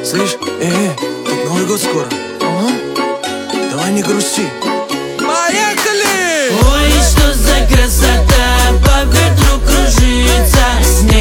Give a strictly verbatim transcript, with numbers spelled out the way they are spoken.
Слышь, э, э, тут Новый год скоро. Ага. Давай не грусти. Поехали! Ой, что за красота, по ветру кружится снег.